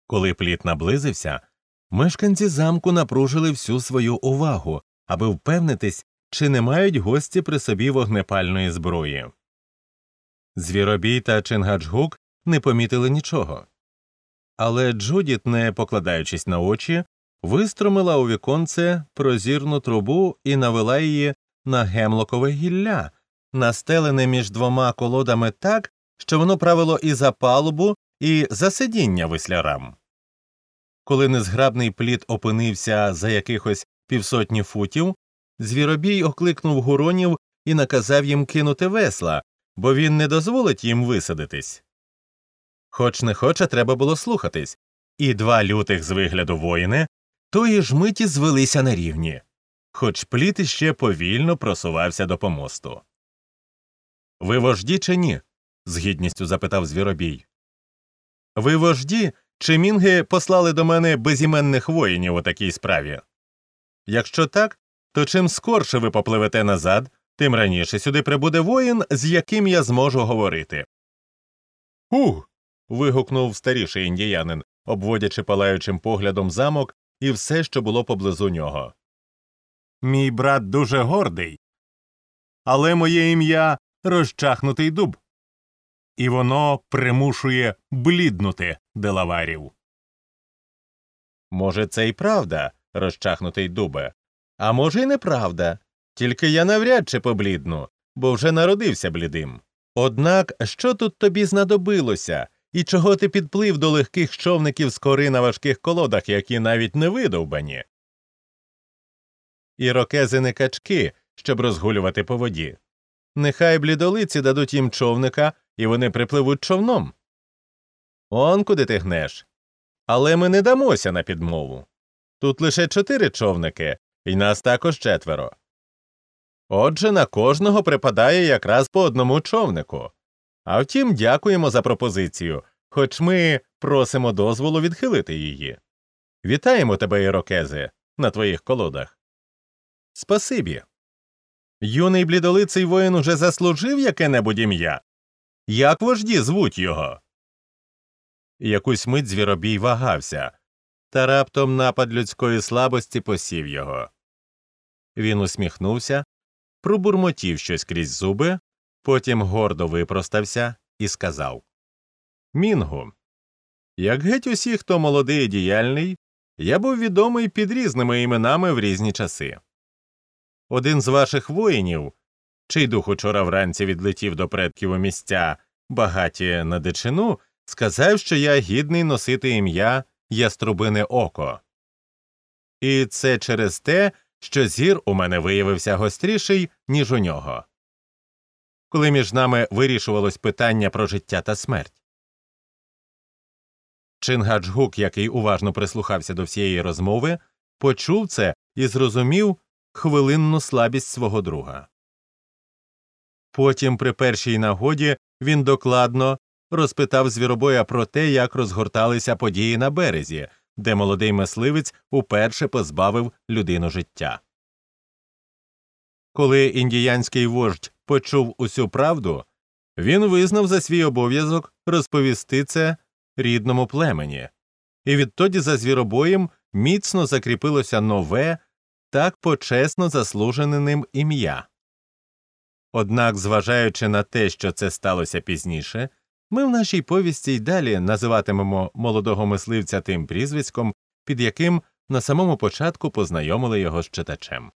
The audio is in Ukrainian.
Коли плід наблизився, мешканці замку напружили всю свою увагу, аби впевнитись, чи не мають гості при собі вогнепальної зброї. Звіробій та Чингачгук не помітили нічого. Але Джудіт, не покладаючись на очі, виструмила у віконце прозірну трубу і навела її на гемлокове гілля, настелене між двома колодами так, що воно правило і за палубу, і за сидіння веслярам. Коли незграбний плід опинився за якихось 50 футів, Звіробій окликнув гуронів і наказав їм кинути весла, бо він не дозволить їм висадитись. Хоч не хоче, треба було слухатись, і два лютих з вигляду воїни тої ж миті звелися на рівні, хоч плід іще повільно просувався до помосту. — Ви вожді чи ні? — з гідністю запитав Звіробій. — Ви вожді, чи мінги послали до мене безіменних воїнів у такій справі? Якщо так, то чим скорше ви попливете назад, тим раніше сюди прибуде воїн, з яким я зможу говорити. — Ух! — вигукнув старіший індіянин, обводячи палаючим поглядом замок і все, що було поблизу нього. — Мій брат дуже гордий, але моє ім'я – Розчахнутий дуб. І воно примушує бліднути делаварів. — Може, це й правда, Розчахнутий дубе, а може й неправда, тільки я навряд чи поблідну, бо вже народився блідим. Однак, що тут тобі знадобилося, і чого ти підплив до легких човників з кори на важких колодах, які навіть не видовбані? Ірокези не качки, щоб розгулювати по воді. Нехай блідолиці дадуть їм човника, і вони припливуть човном. Он куди ти гнеш. Але ми не дамося на підмову. Тут лише 4 човники, і нас також 4. Отже, на кожного припадає якраз по одному човнику. А втім, дякуємо за пропозицію, хоч ми просимо дозволу відхилити її. Вітаємо тебе, ірокези, на твоїх колодах. Спасибі. Юний блідолиций воїн уже заслужив яке-небудь ім'я? Як вожді звуть його? Якусь мить Звіробій вагався, та раптом напад людської слабості посів його. Він усміхнувся, пробурмотів щось крізь зуби, потім гордо випростався і сказав: «Мінгу, як геть усі, хто молодий і діяльний, я був відомий під різними іменами в різні часи. Один з ваших воїнів, чий дух учора вранці відлетів до предків у місця, багаті на дичину, сказав, що я гідний носити ім'я Яструбине око. І це через те, що зір у мене виявився гостріший, ніж у нього. Коли між нами вирішувалось питання про життя та смерть. Чингачгук, який уважно прислухався до всієї розмови, почув це і зрозумів хвилинну слабість свого друга. Потім, при першій нагоді, він докладно розпитав Звіробоя про те, як розгорталися події на березі, де молодий мисливець уперше позбавив людину життя. Коли індіянський вождь почув усю правду, він визнав за свій обов'язок розповісти це рідному племені, і відтоді за Звіробоєм міцно закріпилося нове, так почесно заслужене ним ім'я. Однак, зважаючи на те, що це сталося пізніше, ми в нашій повісті й далі називатимемо молодого мисливця тим прізвиськом, під яким на самому початку познайомили його з читачем.